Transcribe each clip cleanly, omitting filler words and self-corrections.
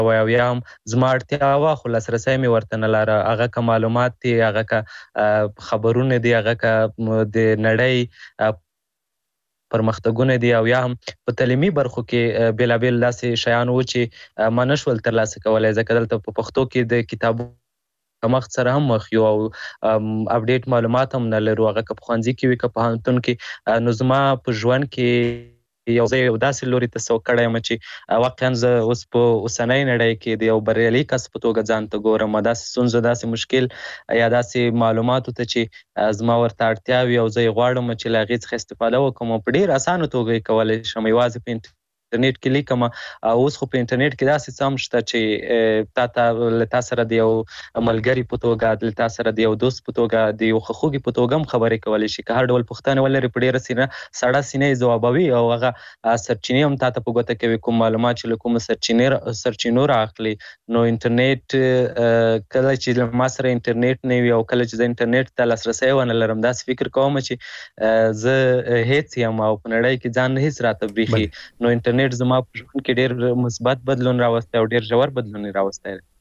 او یا هم زما اړتیا وه خو لاسرسی مې ورته نه لاره. هغه که معلومات دي، هغه که خبرونه دي، هغه که د نړۍ پرمختګونه دي او یا هم په تعلیمي برخو کې بېلابېل داسې شیان وو چې ما نشول ترلاسه کولی، ځکه دلته په پښتو کې د کتابونو کمښت سره هم مخ یو او اپډیټ معلومات هم نه لرو. هغه که په ښوونځي کې وي که په پوهنتون کې. نو زما په ژوند کې یو ځای یو داسې لوري ته سوق کړی یم چې واقعا زه اوس په اوسنۍ نړۍ کې د یو بریالي کس په توګه ځان ته ګورم. داسې ستونزو، داسې مشکل یا داسې معلوماتو ته چې زما ورته اړتیا وي او زه یې غواړم چې له هغې څخه استفاده وکړم او په ډېر اسانه توګه یې کولی شم. یوازې په انټرنیټ کې لیکم. اوس خو په انټرنیټ کې داسې څه هم شته چې له تا سره د یو ملګري په توګه، له تا سره د یو دوست په توګه، د یو خواخوږي په توګه هم خبرې کولی شي. که هر ډول پوښتنې ولري په ډېره سړه سینه یې ځوابوي او هغه سرچینې هم تا ته په ګوته کوي، کوم معلومات چې له کومو سرچینو رااخلي. نو انټرنیټ کله چې له ما سره انټرنیټ نه وي او کله چې زه انټرنیټ ته لاسرسی ونه لرم، داسې فکر کوم چې زه هېڅ یم او په نړۍ کې ځان هېڅ راته برېښي. نو انټرنیټ زما په ژوند کې ډېر مثبت بدلون راوستی او ډېر ژور بدلون یې راوستی دی.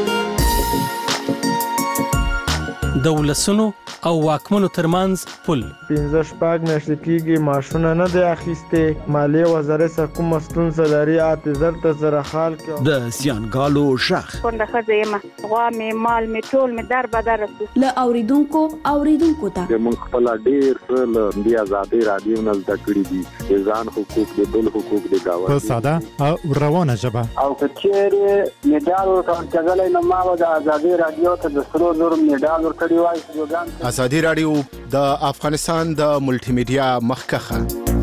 د ولسونو او واکمنو ترمنځ پل 15 میاشتې کېږي معاشونه نه دی اخیستی. مالیې وزارت څخه کومه ستونزه لري، اعتذار ته سره حال کړي. د زیانګالو غږ کونډه ښځه یم، غوا مې مال مې ټول مې در بدر رسو له اوریدونکو ته موږ خپل ډېر له دې ازادۍ رادیو نه زده کړي دي، د ځان حقوق، د بل حقوق، د ګاونډي په ساده او روانه ژبه. او که چېرې میډال ورکول کېدلی نو ما به د ازادۍ رادیو ته د 3,000 میډال ورکړی وای. ازادي رادیو د افغانستان د ملټي میډیا مخکخه.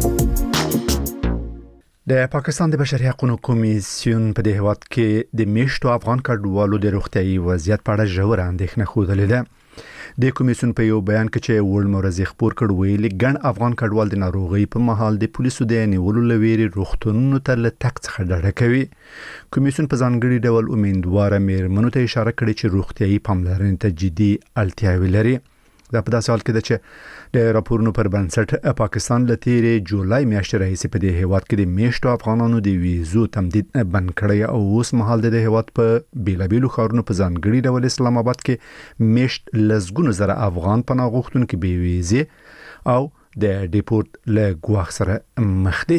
د پاکستان د بشري حقوقو کمیسیون په دې هیواد کې د میشتو افغان کډوالو د روغتیايي وضعیت په اړه ژوره اندېښنه ښودلې ده. د کمیسیون په یو بیان کې چې وړ مورزي خبر کړ ویلي ګڼ افغان کډوال د ناروغي په مهال د پولیسو د نیولو لويري روغتونونو ته له تک څخه ډډه کوي. کمیسیون په ځانګړي ډول امیدواره میرمنو ته اشاره کړې چې روغتیايي پاملرنې ته جدي اړتیاوې لري. دا په داسې حال کې ده چې د راپورونو پر بنسټ پاکستان له تیرې جولای میاشتې راهیسې په دې هیواد کې د میشتو افغانانو د ویزو تمدید بند کړی او اوس مهال د هیواد په بیلابیلو ښارونو په ځانګړي ډول اسلام آباد کې میشت لسګونو زره افغان پناه غوښتونکي بې ویزې او د ډیپورت له ګواښ سره مخ دي.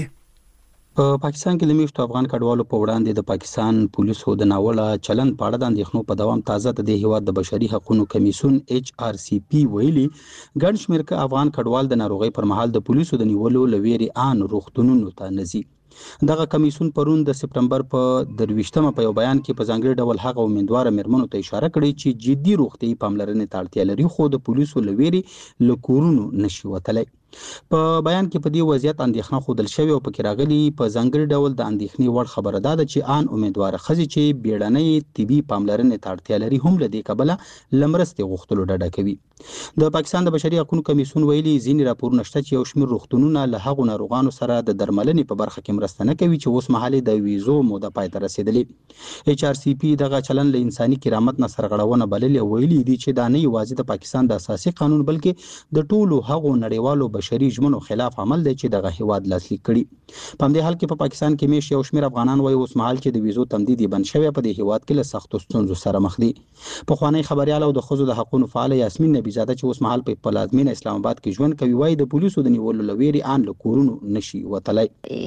په پاکستان کې د میشتو افغان کډوالو په وړاندې د پاکستان پولیسو د ناوړه چلند په اړه د اندېښنو په دوام تازه د هیواد د بشري حقوقو کمیسیون HRCP ویلي ګڼ شمېر افغان کډوال د ناروغۍ پر مهال د پولیسو د نیولو لويري ان روغتونونو ته نزي. دغه کمیسیون پرون د سپتمبر په 23مه په یو بیان کې په ځانګړي ډول هغه امیدواره میرمنو ته اشاره کړې چې جدي روغتيایي پاملرنې ته اړتیا لري خو د پولیسو لويري لکورونو نشي وتلی. په بیان کې په دې وضعیت اندېښنه ښودل شوې او پکې راغلي په ځانګړي ډول د اندېښنې وړ خبره ده چې ان امیدواره ښځې چې بیړنۍ طبي پاملرنې ته اړتیا لري هم له دې کبله له مرستې غوښتلو ډډه کوي. د پاکستان د بشري حقوقو کمیسیون ویلي ځینې راپورونه شته چې یو شمېر روغتونونه له هغو ناروغانو سره د درملنې په برخه کې مرسته نه کوي چې اوس مهال د ویزو موده پای ته رسیدلې. HRCP دغه چلن له انساني کرامت نه سرغړونه بللې او ویلي دي چې دا نه یوازې د پاکستان د اساسي قانون بلکې د ټولو هغو نړیوالو بشري ژمنو خلاف عمل دی چې دغه هیواد لاسلیک کړي. په همدې حال کې په پاکستان کې میش یو شمېر افغانان وایي اوس مهال چې د ویزو تمدید بند شوی په دې هیواد کې له سختو ستونزو سره مخ دي. په خوانی خبريال او د ښځو د حقوقو فعال یاسمین نبیزاده چې اوس مهال په پلازمینه اسلام آباد کې ژوند کوي وایي د پولیسو د نیولو لويري ان له کورونو نشي وتلی.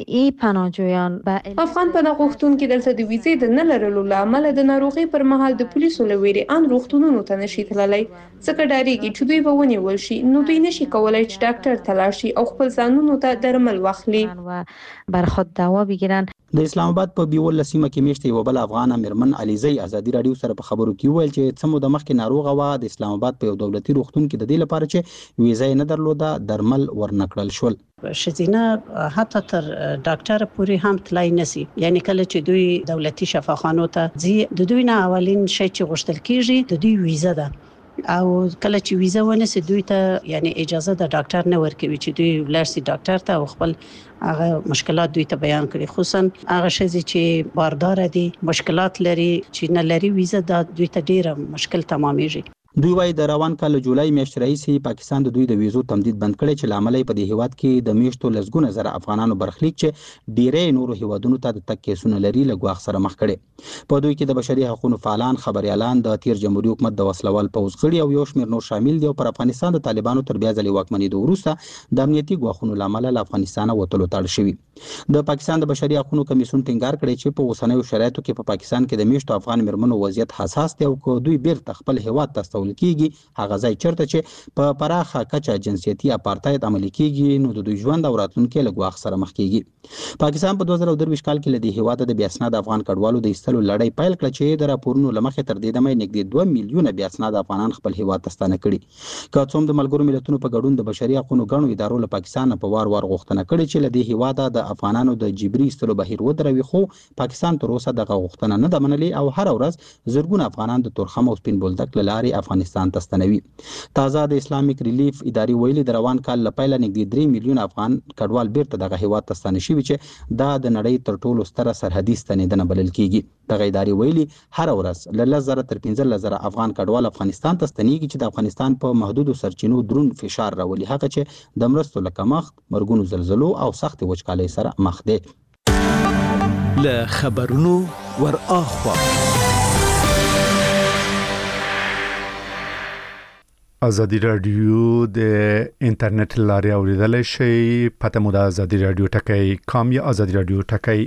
افغان پناه غوښتونکي دلته د ویزې د نه لرلو له امله د ناروغۍ پر مهال د پولیسو لويري ان روغتونونو ته نشي تللی ځکه ډاریږي چې دوی به ونیول شي نو دوی نشي کولای چې ډاکټر ته لاړ شي او خپل ځانونو ته درمل واخلي. د اسلام آباد په بیول سیمه کې میشته یو بل افغان میرمن علیزی ازادي رادیو سره په خبرو کې ویل چې څه مو د مخکې ناروغه و د اسلام آباد په یو دولتي روغتون کې د دې لپاره چې ویزه نه درلوده درمل ورنکړل شول. شزینه حتی تر ډاکټر پورې هم تلای نسی، یعنی کله چې دوی دولتي شفاخانو ته ځي د دوی نه اولین شی چې غوښتل کیږي د دوی ویزه ده او کله چې ویزه ونیسي دوی ته یعنی اجازه د ډاکټر نه ورکوي چې دوی ولرسي ډاکټر ته او خپل هغه مشکلات دوی ته بیان کړي، خصوصا هغه شې چې باردار دي مشکلات لري چې نه لري ویزه د دوی ته ډیره مشکل تمامېږي. دوی وايي د روان کال جولای میاشتې راهیسې پاکستان د دوی د ویزو تمدید بند کړی چې له امله په دې هیواد کې د میاشتو لسګونه زره افغانانو برخلیک چې ډیری نورو هیوادونو ته د تګ کیسونه لري له ګواښ سره مخ کړي. په دوی کې د بشري حقوقو فعالان، خبريالان، د تیر جمهوریت حکومت د وسلوال پوځ غړي او یو شمېر نور شامل دي او پر افغانستان د طالبانو تر بیا ځلې واکمنېدو وروسته د امنیتي ګواښونو له امله له افغانستانه وتلو ته اړ شوي. د پاکستان د بشري حقوقو کمیسیون ټینګار کړی چې په اوسنیو شرایطو کې په پاکستان کې د میاشتو افغان مېرمنو وضعیت حساس دی او که دوی بیرته خپل هیواد ته استول کیږي هغه ځای چیرته چې په پراخه کچه جنسیتي اپارتاید عملي کیږي نو د دوی ژوند او راتلونکي له ګواښ سره مخ کیږي. پاکستان په 2023 کال کې له دې هیواده د بې اسناده افغان کډوالو د ایستلو لړۍ پیل کړه چې د راپورونو له مخې تر دې دمه نږدې 2 میلیونه بې اسناده افغانان خپل هیواد ته ستانه کړي. که څوم د ملګرو ملتونو په ګډون د بشري حقوقو غړو ادارو له پاکستان په وار غوښتنه کړې چې له دې هیواده د افغانانو د جبري ایستلو بهیر ودروي، خو پاکستان تر اوسه دغه غوښتنه نه ده منلې او هر ورځ زرګونه افغانان د تورخم او سپین بولدک له لارې افغانستان ته ستنوي. تازه د اسلامیک ریلیف ادارې ویلي د روان کال له پیله نږدې 3 میلیونه افغان کډوال بیرته دغه هیواد ته ستانه شوي چې دا د نړۍ تر ټولو ستره سرحدي ستنېدنه بلل کیږي. دغه ادارې ویلي هر ورځ له 10,000 تر 15,000 افغان کډوال افغانستان ته ستنېږي چې د افغانستان په محدودو سرچینو دروند فشار راولي، هغه چې د مرستو له کمښت، مرګونو زلزلو او سختې وچکالۍ سره مخ دی. له خبرونو ور اخوا ازادي رادیو د انټرنیټ لارې اوریدلای شئ. پته مو د ازادي رادیو ټکی کام یا ازادي رادیو ټکی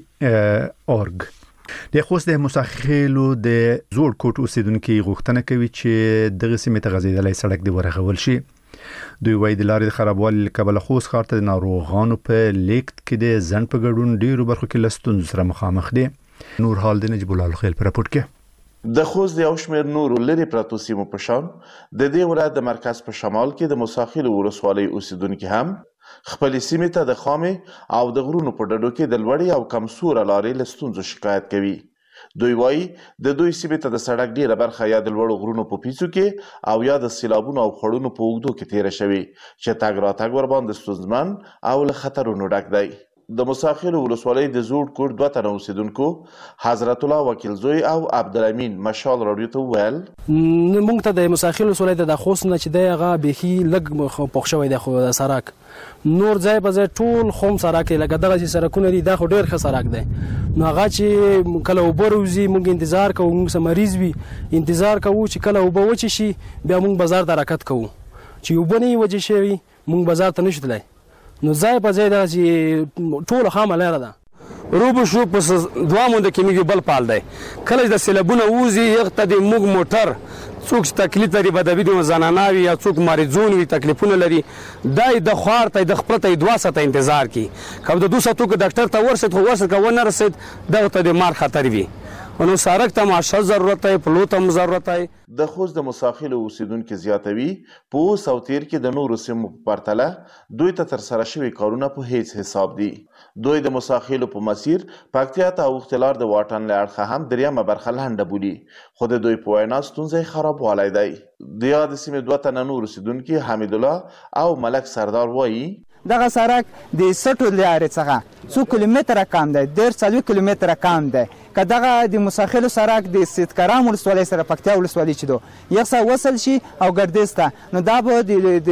اورګ. د خوست د مساخیلو د زوړ کوټ اوسیدونکو غوښتنه کوي چې دغه سیمه ته غځیدلای سړک دی ورغول شي. دوی وايي د لارې خرابوالي له کبله خوست ښار ته د ناروغانو په لیکت کې د ځنډ په ګډون ډیرو برخو کې له ستونزو سره مخامخ دي. نور حال د نجیب الله خیل په راپورټ کې د خوست د یو شمېر نورو لرې پرتو سیمو په شان د دې ولایت د مرکز په شمال کې د مساخیلو ولسوالۍ اوسیدونکي هم خپلې سیمې ته د خامې او د غرونو په ډډو کې د لوړې او کمزوره لارې له ستونزو شکایت کوي. دوی وایي د دوی سیمې ته د سړک ډیره برخه یا د لوړو غرونو په پیڅو کې او یا د سیلابونو او خړونو په اوږدو کې تیره شوې چې تګ راتګ ورباندې ستونزمن او له خطرونو ډک دی. د مساخیلو ولسوالۍ د زوړ کوټ 2 تنه اوسیدونکو حضرت الله وکیل زوی او عبدالامین مشال راډیو ته وویل موږ ته د مساخیلو ولسوالۍ د خوست نه چې دی هغه بیخي لږ پوښ شوی دی، خو د سړک نور ځای په ځای ټول خوم سړک دی، لکه دغه چې سړکونه دي دا خو ډېر ښه سړک دی. نو هغه چې کله اوبه روځي موږ انتظار کوو، موږ څه مریض وي انتظار کوو چې کله اوبه وچې شي بیا موږ بازار ته حرکت کوو، چې اوبه نه وي وچې شوي موږ بازار ته نشو تللی. نو ځای په ځای دا چې ټوله خامه لاره ده روبو شو پس 2 مونده کې میږي بل پال دی. کله د سیلابونه ووزي یغته د موږ موټر څوک تکلیف لري بدوي د زناناوي یا څوک مریضون وي تکلیفونه لري دای د خوار ته د خپل ته 2 ساعته انتظار کی کله د 2 ساعتو کې ډاکټر ته ورسېد خو ونه رسید دغه ته د مار خطر وي نو سارک ته معاشه ضرورت دی، پلوت هم ضرورت دی. د خوست د مساخیلو اوسیدونکو زیاتوي په ساوتیر کې د نورو سیمو په پرتله دوی ته تر سره شوي کارونه په هیڅ حساب دي. دوی د مساخیلو په مسیر پکتیا ته اوختلار د واټن له اړخه هم دریمه برخه لنډه بولي، خو د دوی په وینا ستونزې خرابوالی دی. د یاد سیمې 2 تنه نور اوسیدونکي حمید الله او ملک سردار وایي دغه سړک د 60 لارې څخه 2 کیلومتره کم دی، 1.5 کیلومتره کم دی. که دغه د مساخیلو سړک د سید کرم ولسوالۍ سره پکتیا ولسوالۍ چې دو یو څه وصل شي او ګردیز ته نو دا به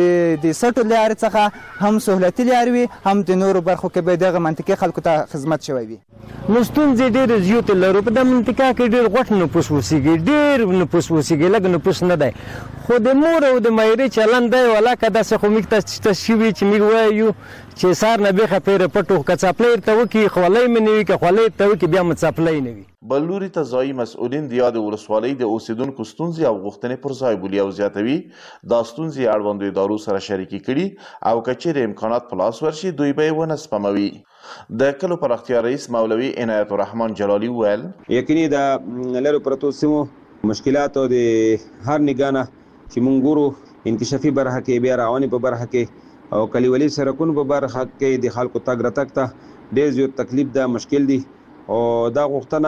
د 60 لارې څخه هم سهولتي لارې وي هم د نورو برخو کې به دغه منطقې خلکو ته خدمت شوی وي. نو ستونزې ډېرې زیاتې لرو په دې منطقه کې ډېر غوټ نفوس اوسېږي، ډېر نفوس اوسېږي، لږ نفوس نه دی. خو د مور او د مایرې چلند دی ولاکه داسې خو موږ ته شوي چې موږ وایو چې سار نه بیخه پیره پټو که څپلی ورته وکړي خولۍ مې نه وي که خولۍ ورته وکړي بیا مې څپلی نه وي. بل لوري ته ځایي مسؤلین د یادې ولسوالۍ د اوسیدونکو ستونزې او غوښتنې پر ځای بولي او زیاتوي دا ستونزې اړوندو ادارو سره شریکې کړي او که چیرې امکانات په لاس ورشي دوی به یې ونه سپموي. د کلو پراختیا رئیس مولوي عنایت الرحمن جلالي وویل یقیني د لرو پرتو سیمو مشکلات او د هر نګانه چې مونږ ګورو انکشافي برخه کې بیا رواني په برخه کې او کلیوالي سرکونو په برخه کې د خلکو تګ راتګ ته ډېر زیات تکلیف ده، مشکل دي او دا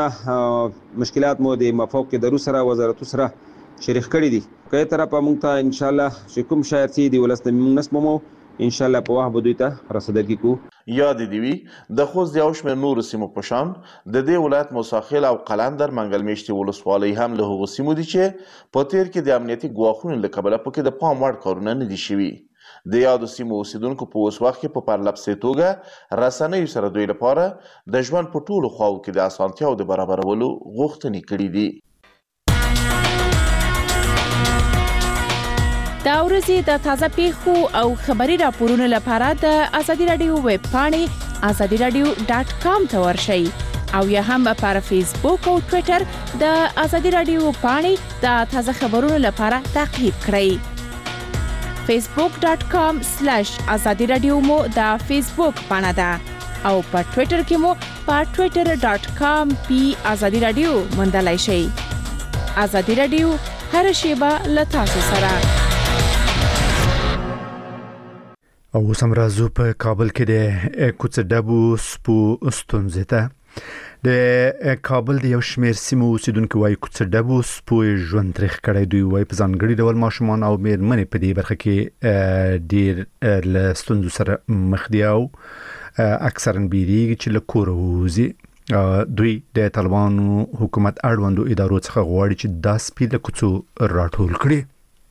غوښتنه مشکلات مو د مفوق ادارو سره وزارتو سره شریک کړي دي. که طرفه مونږ ته ان شاء الله چې کوم شاید چې د ولست مونږ نسمو ان شاء الله په وخت به دوی ته رسیدګي کوو. یاد دی وی د خوست د یو شمېر نورو سیمو په شان د دې ولایت موساخیل او قلندر منګل میشتې ولسوالۍ هم له هغو سیمو دي چې په تیر کې د امنیتي ګواښونو له کبله پکې د پام وړ کارونه نه دي شوي. د یادو سیمو اوسیدونکو په اوس وخت کې په پرلپسې توګه رسنیو سره دوی لپاره د ژوند په ټولو خواو کې د اسانتیاو د برابرولو غوښتنې کړي دي. دا ورځې د تازه پیښو او خبري راپورونو لپاره د ازادي رادیو ویب پاڼې azadiradio.com ته ورشئ او یا هم پر فیسبوک او ټوئیټر د ازادي رادیو پاڼې د تازه خبرونو لپاره تعقیب کړئ. facebook.com/azadi radio مو د فیسبوک پاڼه ده او په ټوئیټر کې مو په twitter.com/azadi radio موندلای شئ. ازادي رادیو هر شیبه له تاسو سره. او سمرازو په کابل کې د کوڅډبو سپو ستونزې ته د کابل د یو شمېر سیمو اوسیدونکو وايي کوڅډبو سپو ژوند تریخ کړی. دوی وايي په ځانګړي ډول ماشومان او مېرمنې په دې برخه کې ډېر له ستونزو سره مخ دي او اکثرا بیریږي چې له کوره ووځي. دوی د طالبانو حکومت اړوندو ادارو څخه غواړي چې دا سپي له کوڅو راټول کړي.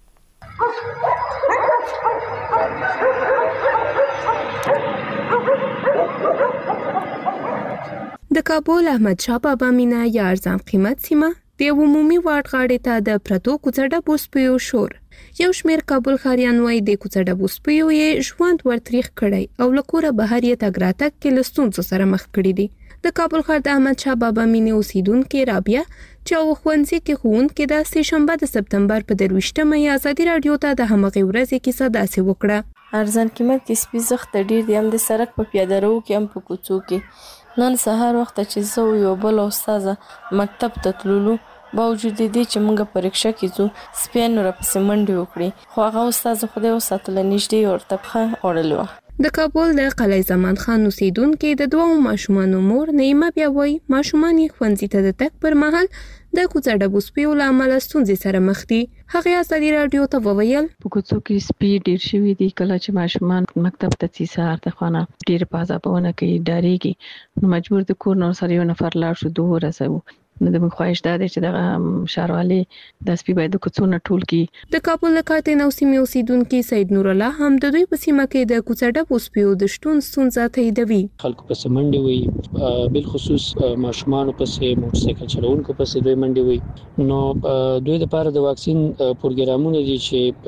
د کابل احمد شاه بابا مینا یا ارزان قیمت سیمه د عمومي واټ غاړې ته د پرتو کوڅډبو سپیو شور. یو شمېر کابل ښاریان وايي د کوڅډبو سپیو یې ژوند ورتریخ کړی او له کوره بهر یې تګ راتګ کې له ستونزو سره مخ کړي دي. د کابل ښار د احمد شاه بابا مینې اوسیدونکې رابعه چې یو ښوونځي کې ښوونکې ده سه شنبه د سپتمبر په 23مه ازادي رادیو ته د همغې ورځې کیسه داسې وکړه. ارزان قیمت کې سپي زخت ډیر دي، هم د سړک په پیاده رو کې هم په کوڅو کې. نن سهار وخت چې زه یو بل استاد مکتب ته تللو باوجود دې چې موږ په رکشا کې ځو سپین را پسې منډې وکړي خو هغه استاد خدای وساتله نږدې ورته پخه وړلو. د کابل د قلعه زمان خان اوسیدونکو د دوه ماشومانو مور نیمه بیا وایي ماشومان یې ښوونځي ته د تګ پر مهال د کوڅډبو سپیو له امله ستونزې سره مخ دي. هغې ازادي راډیو ته وویل په کوڅو کې سپي ډېر شوي دي. کله چې ماشومان مکتب ته ځي سهار د خونه ډېر په عذابونه کوي، ډارېږي، نو مجبور د کور نه سره یو نفر لاړ شو دوه ورسوو. نو د موږ خواهش دا دی چې دغه ښاروالي د سپي باید د کوڅو نه ټول کړي. د کابل د کاتین او سیمې اوسیدونکي سید نور الله هم د دوی په سیمه کې د کوڅډبو سپیو د شتون ستونزه تاییدوي. خلکو پسې منډې وي، بالخصوص ماشومانو پسې، موټرسایکل چلوونکو پسې دوی منډې وي. نو دوی لپاره د واکسین پروګرامونه دي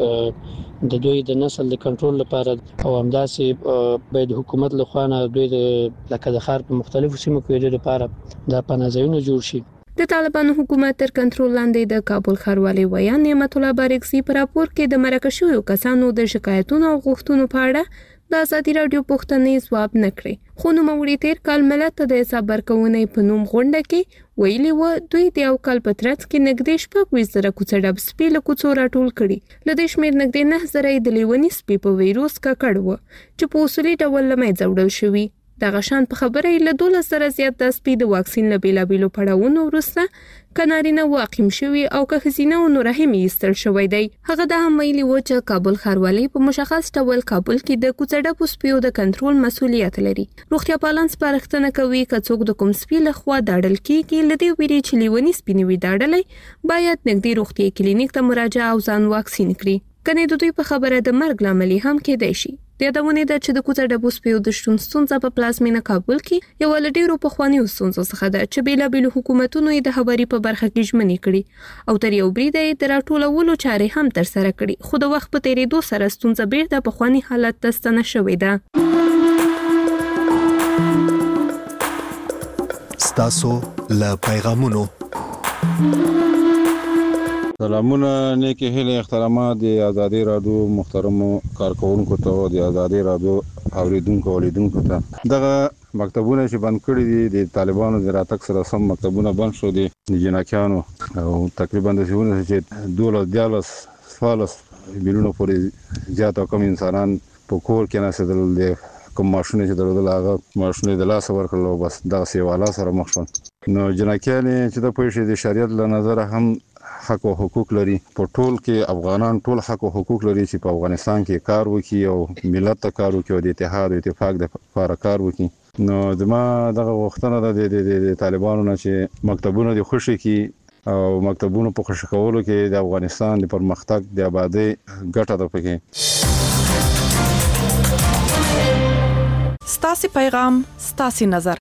چې د دوی د نسل د کنټرول لپاره او همداسې باید حکومت لخوا نه دوی د لکه د ښار په مختلفو سیمو کې د لپاره د پناه ځایونه جوړ شي. د طالبانو حکومت تر کنټرول لاندې د کابل ښاروالي ویا نعمت الله بارکزي په راپور کې د مرکه شویو کسانو د شکایتونو او غوښتنو په اړه د ازادي راډیو پوښتنې ځواب نه کړې. خو نوموړي تیر کال ملت ته د حساب ورکونې په نوم غونډه کې ویلي و دوی د یو کال په ترڅ کې نږدې 20,000 کوڅډب سپي له کوڅو راټول کړي. له دې شمېر نږدې 9,000 د لیوني سپي په ویروس ککړ و چې په اصولي ډول له منځه وړل شوي. دغه شان په خبره له 12,000 زیات د سپي د واکسین له بیلابیلو پړاوونو وروسته کنارینه واقیم شوي او که ښځینه و نو رحم یې ایستل شوی دی. هغه دا هم ویلي و چې کابل ښاروالي په مشخص ډول کابل کې د کوڅډبو سپیو د کنټرول مسؤلیت لري. روغتیا پالان سپارښتنه کوي که څوک د کوم سپي لخوا داړل کیږي له دې ویرې چې لیوني سپي نه وي داړلی باید نږدې روغتیایي کلینیک ته مراجعه او ځان واکسین کړي. کنې د دوی په خبره د مرګ لامل هم کېدای شي. د یادونې ده چې د کوڅډبو سپیو د شتون ستونزه په پلازمینه کابل کې یو له ډیرو پخوانیو ستونزو څخه ده چې بیلابیلو حکومتونو یې د هواري په برخه کې ژمنې کړي او تر یو بریده یې د راټولولو چارې هم ترسره کړي، خو د وخت په تیریدو سره ستونزه بیرته پخواني حالت ته ستنه شوې ده. ستاسو له پیغامونو سلامونه، نیکی هیله، احترامات د ازادي راډیو محترمو کارکونکو ته او د ازادي راډیو اوریدونکو اولیدونکو ته. دغه مکتبونه چې بند کړي دي د طالبانو د راتګ سره سم مکتبونه بند شو دي د جنکیانو او تقریبا د څه چې 12 میلیونو پورې زیات او کم انسانان په کور کې نسدل دي. کوم ماشونه چې درلودل هغه ماشونه د لاس ورکړل او بس دغه سیواله سره مخ شول. نو جنکیان چې د پوه شي د شریعت له نظر هم حق او حقوق لري په ټول کې افغانان ټول حق او حقوق لري چې په افغانستان کې کار وکړي او ملت ته کار وکړي او د اتحاد او اتفاق د لپاره کار وکړي نو دما دغه وختونه د طالبانو نه چې مکتبونه د خوشي کې او مکتبونو په خوشی کولو کې د افغانستان د پرمختګ د آبادی ګټه ده پکې ستاسو پیغام ستاسو نظر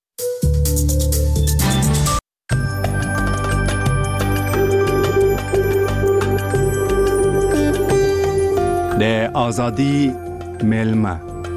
د ازادي ملما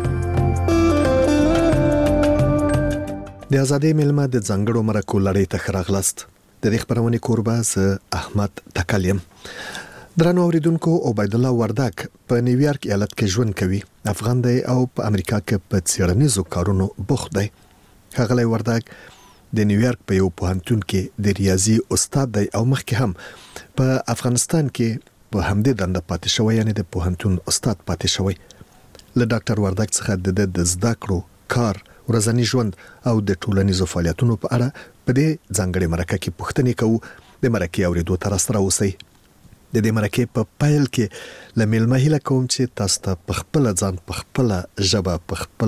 د ازادي ملما د ځنګړو مرکو لړۍ ته خراغلست د دې خبرونه کوربه ز احمد تکلیم درنو اوریدونکو عبید الله وردک په نیویارک ایالت کې ژوند کوي افغان دی او په امریکا کې په څیړنیزو کارونو بوخت دی هغه وردک د نیویارک په یو پوهنتون کې د ریاضي استاد دی او مخکې هم په افغانستان کې په همدې دنده پاتې شوی یعنی د پوهنتون استاد پاتې شوی له ډاکټر وردک څخه د زده کړو کار ورځنی ژوند او د ټولنیزو فعالیتونو په اړه په دې ځانګړي مرکه کې پوښتنې کوو د مرکې اوریدو تر سره اوسئ د دې مرکې په پایل کې لملمه هله کوم چې تاسو ته په خپل ځان په خپل ژبه په خپل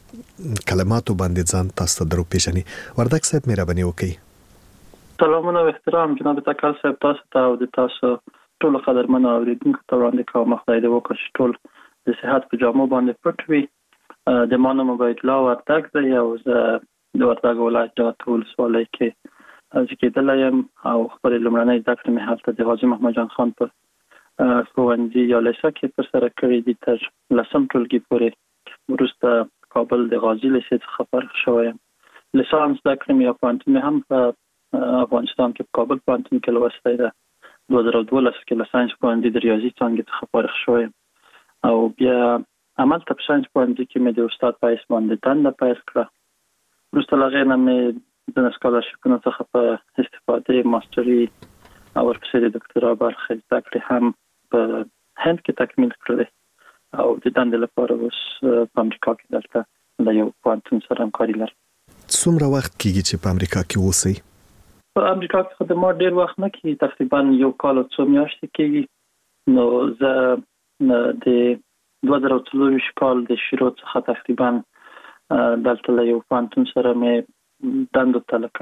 کلماتو باندې ځان تاسو ته درو پیژني وردک صاحب مهرباني وکړئ سلامونه او احترام جناب تکل صاحب تاسو ته او د تاسو ټول قدرمن اوریدونکو ته وړاندې کوم خدای دې وکړي ټول د صحت په جامو باندې پټ وي د مانو عبید الله وردک دی او د وردک ولایت د ټول سوالای کې ځکهدلایم او خپل لمړنۍ ذکر مې حالت د غازی محمد جان خان په ښوونځي یا لیسه کې پر سره کړی دي تر لسم ټولګي پورې وروسته کابل د غازی لیسه څخه فارغ شوم لیسانس ذکر مې پوهنتون هم په افغانستان کې کابل پوهنتون کې لوستی ده 2012 کې له ساينس پوهنځي د ریاضي څانګې څخه فارغ شوم او بیا عمل ته ساينس پوهنځي کې مې د استاد په اسم باندې دنده پیل کړه وروسته لا غیر مې د سکالرشپونو څخه په استفاده ماستري او ورپسې د ډاکټرا برخه زده کړې هم په هند کې تکمیل کړې او د دندې لپاره اوس په امریکا کې دلته د یو پوهنتون سره همکاري لرم. څومره وخت کېږي چې په امریکا کې اوسئ؟ په امریکا کې خدمات ډیر وخت نه کېږي تقریبا یو کال او څو میاشتې کېږي نو زه د 2024 کال د شروع څخه تقریبا دلته له یو پوهنتون سره مې دندو ته لکه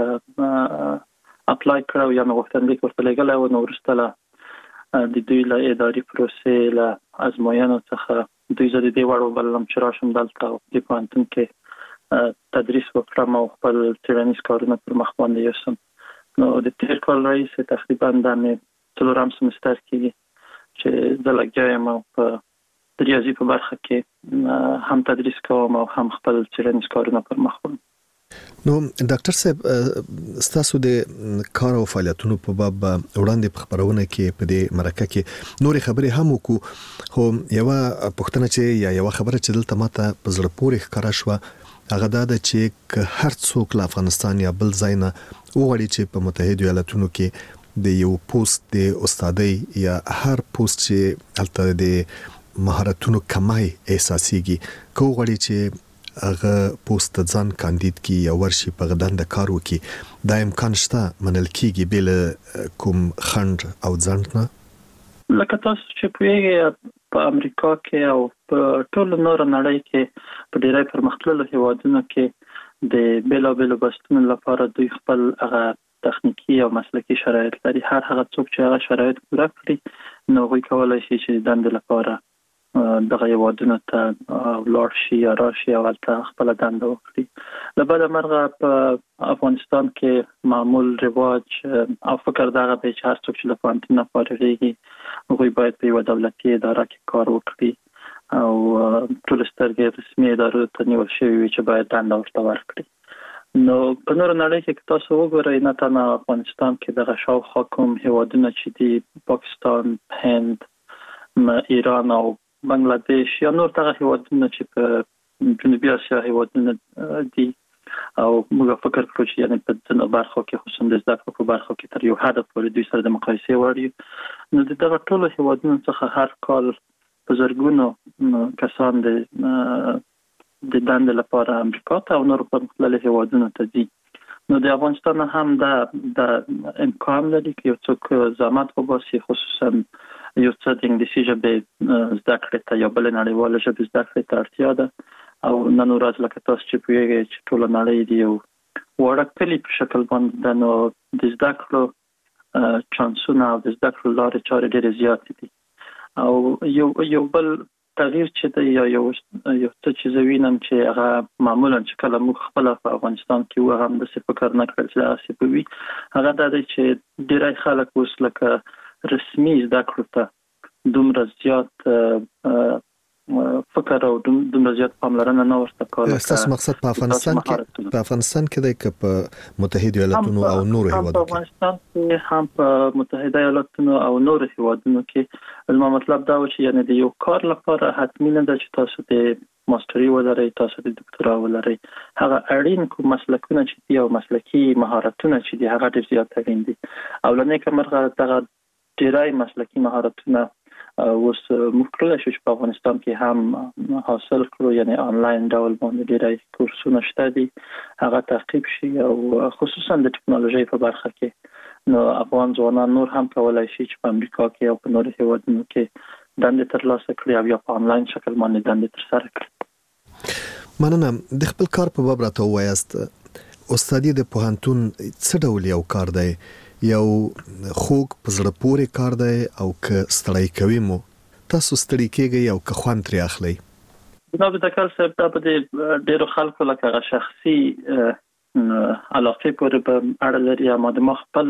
اپلای کړو یا مې غوښتنلیک ورته لېږلی و نو وروسته له د دوی له اداري پروسې له ازموینو څخه دوی زه د دې وړ وبللم چې راشم دلته او د پوهنتون کې تدریس وکړم او خپل څېړنیز کارونه پر مخ باندې یوسم نو د تېر کال راهیسې تقریبا دا مې څلورم سمستر کېږي چې زه لګیا یم او په د ریاضي په برخه کې هم تدریس کوم او هم خپل څېړنیز کارونه پر مخ وړم. نو ډاکټر صاحب ستاسو د کار او فعالیتونو په باب وړاندې په خبرونه کې په دې مرکه کې نور خبرې هم وکړو خو یو پوښتنه چې یا یو خبره چې دلته ماته په زړه پورې ښکارا شو هغه دا ده چې هر څوک له افغانستان یا بل ځای نه وغواړي چې په متحده ایالاتونو کې د یو پوسټ د استادۍ یا هر پوسټ چې هلته د مهارتونو کمای احساسيږي کو وغواړي چې هغه پوسټ ځان کاندید کی یا ورشي په غدان د کار وکي دا امکان شته منل کیږي بل کوم خند او ځند نه لکه تاسو چې په امریکا کې او په ټول نور نړۍ کې په ډیری پرمختللو هیوادونو کې د بیلابیلو بستونو لپاره دوی خپل هغه تخنیکی او مسلکی شرایط لري هر هغه څوک چې هغه شرایط پوره کړي نو هغوی کولی شي چې دنده لپاره دغه هیوادونو ته ولاړ شي یا راشي او هلته خپله دنده وکړي له بده مرغه په افغانستان کې معمول رواج او فکر دغه دی چې هر څوک چې له پوهنتون نه فارغېږي هغوی باید په یوه دولتي اداره کې کار وکړي او ټول سترګې رسمي ادارو ته نیول شوي وي چې باید دنده ورته ورکړي نو په نورو نړۍ کې که تاسو وګورئ نه تنها افغانستان کې دغه شاوخوا کوم هیوادونه چې دي پاکستان هند ایران او بنگلاديش یا نور دغه هیوادونه چې په جنوبي اسیا هیوادونه دي او موږ فکر کوو چې یعنی په ځینو برخو کې خصوصا د زده کړو په برخو کې تر یو حد پورې دوی سره د مقایسې وړ یو نو دغه ټولو هیوادونو څخه هر کال په زرګونو کسان د دندې لپاره امریکا ته او نور پرمختللي هیوادونو ته ځي نو د افغانستان هم د امکان لري چې یو څوک زحمت وباسي، خصوصا یو څه د انګلیسي ژبې زده کړې ته یا بل نړیواله ژبې زده کړې ته اړتیا ده. او نن ورځ لکه تاسو چې پوهیږئ چې ټول نړۍ دی یو وړه کلی په شکل باندې، نو د زده کړو چانسونه او د زده کړو لارې چارې ډېرې زیاتې دي. او یو بل تغییر چې دی یا یو څه چې زه وینم چې هغه معمولا چې کله موږ خپل په افغانستان کې و هم د فکر نه کړل چې داسې به وي، هغه دا دی چې ډېری خلک اوس لکه رسمي زده کړو ته دومره زیات فکر او دومره زیات پاملرنه نه ورته کوي. تاسو مقصد په افغانستان کې دی که په متحده ایالاتونو او نورو هیوادونو کې؟ په افغانستان کې هم په متحده ایالاتونو او نورو هیوادونو کې زما مطلب دا و چې یعنی د یو کار لپاره حتمی نه ده چې تاسو د ماستري ولرئ، تاسو د دکتورا ولرئ. هغه اړین کوم مسلکونه چې دي او مسلکی مهارتونه چې دي هغه ډېر زیات اړین دي. او لنه کومه دغه ډېرای مسلکی مهارتونه اوس موږ کولای شو چې په افغانستان کې هم حاصل کړو، یعنی آنلاین ډول باندې ډېرای کورسونه شته دي، هغه تعقیب شي. او خصوصا د ټکنالوژي په برخه کې نو افغان ځوانان نور هم کولای شي چې په امریکا کې او په نورو هیوادونو کې دندې ترلاسه کړي او یا په آنلاین شکل باندې دندې ترسره کړي. مننه. د خپل کار په باب راته وایاست، استادي د پوهنتون څه ډول یو کار دی؟ یو خوږ په زړه پورې کار دی او که ستړی کوي مو تاسو ستړي کېږئ او که خوند ترې اخلئ؟ جناب ډاکټر صاحب، دا په ډېرو خلکو لکه شخصي علاقې پورې په اړه لري. اما د ما خپل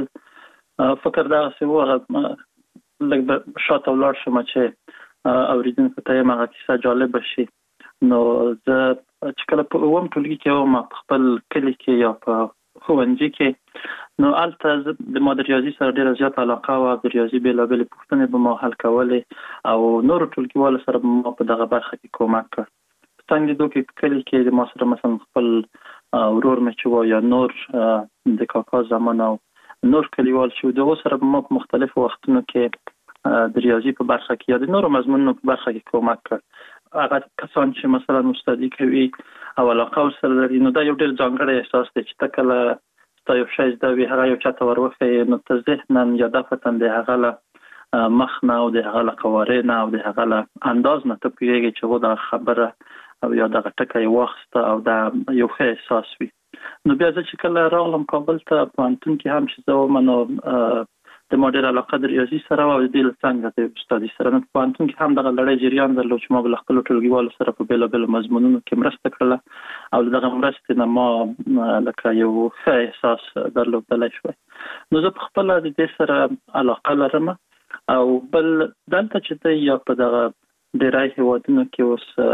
فکر دغسې و، هغه لږ شاته ولاړ شم چې اورېدونکو ته یې هغه کیسه جالبه شي. نو زه چې کله په اووم ټولګي کې وم په خپل کلي کې یا په ښوونځي کې، نو هلته د ما د ریاضي سره ډېره زیاته علاقه وه. د ریاضي بېلابېلې پوښتنې به ما حل کولې او نورو ټولګیوالو سره به ما په دغه برخه کې کومک کړ. په څنګ لیدو کې په کلي کې د ما سره مثلا خپل ورور مې چې و یا نور د کاکا زمان او نور کلیوال چې دغه سره به ما په مختلفو وختونو کې د ریاضي په برخه کې یا د نورو مضمونونو په برخه کې کومک کړ. هغه کسان چې مثلا استادي کوي او علاقه ورسره لري، نو دا یو ډېر ځانګړی احساس دی چې ته کله ستا یو شی زده وي هغه یو چاته وروښیې، نو ته ذهنا یا دفعتا د هغه له مخ نه او د هغه له قوارې نه او د هغه له انداز نه ته پوهېږې چې هو دغه خبره او یا دغه ټکی یې واخیسته او دا یو ښه احساس وي. نو بیا زه چې کله راغلم کابل ته پوهنتون کې هم چې زه وم، نو د ما ډېره علاقه د ریاضي سره او د دې له څنګه د استادي سره. نو په پوهنتون کې هم دغه لړۍ جریان درلود چې ما به له خپلو ټولګیوالو سره په بېلابېلو مضمونونو کې مرسته کړله او له دغه مرستې نه ما لکه یو ښه احساس درلودلی شوی. نو زه په خپله د دې سره علاقه لرم. او بل دلته چې دی یا په دغه ډېری هیوادونو کې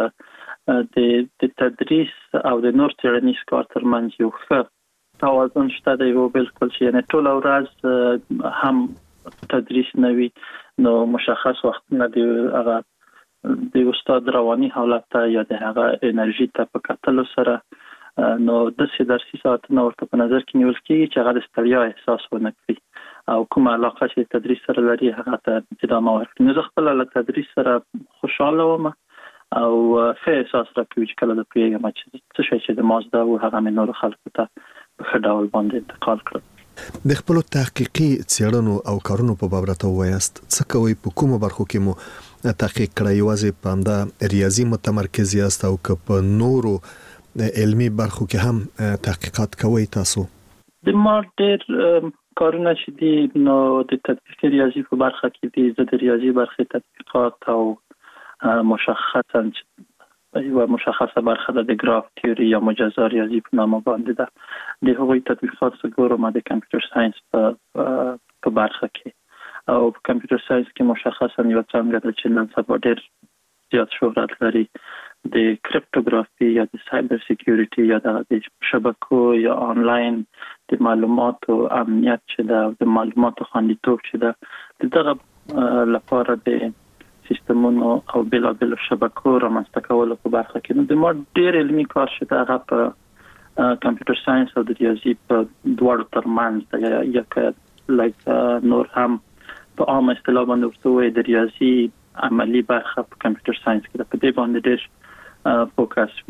اوس د تدریس او د نور څېړنیز کار ترمنځ یو ښه توازن شته دی. او بالکل چې یعنی ټوله ورځ هم تدریس نه وي، نو مشخص وختونه د هغه د استاد رواني حالت ته یا د هغه انرژي ته په کتلو سره نو داسې درسي ساعتونه ورته په نظر کې نیول کېږي چې هغه د ستړیا احساس ونه کړي او کومه علاقه چې تدریس سره لري هغه ته ادامه ورکړي. نو زه خپله له تدریس سره خوشحاله وم او ښه احساس راکوي چې کله زه پوهېږم چې څه شی چې د ما زده و هغه مې نورو خلکو ته په ښه ډول باندې انتقال کړل. د خپلو تحقیقي څېړنو او کارونو په باب راته ووایاست، څه کوئ؟ په کومو برخو کې مو تحقیق کړی؟ یوازې په همدا ریاضي متمرکز یاست او که په نورو علمي برخو کې هم تحقیقات کوئ تاسو؟ د ما ډېر کارونه چې دي نو د تطبیقي ریاضي په برخه کې دي. زه د ریاضي برخې تطبیقات او مشخصا یو مشخصه برخه د ګراف تیوري یا مجزا ریاضي په نامه باندې ده. د هغوی تطبیقات څه ګورم د کمپیوټر ساينس په برخه کې او په کمپیوټر ساينس کې مشخصا یو څنګه د چې نن سبا ډېر زیات شهرت لري د کریپټوګرافي یا د سایبر سکیورټي یا د شبکو یا آنلاین د معلوماتو امنیت چې ده، د معلوماتو خوندیتوب چې ده، دغه لپاره د سیستمونو او بېلابېلو شبکو رامنځته کولو په برخه کې نو د ما ډېر علمي کار چې ده هغه په کمپیوټر ساينس او د ریاضي په دواړو ترمنځ ده. یا که لږ نور هم په عامه اصطلاح باندې ورته ووایي د ریاضي عملي برخه په کمپیوټر ساينس کې ده، په دې باندې ډېر فوکس وي.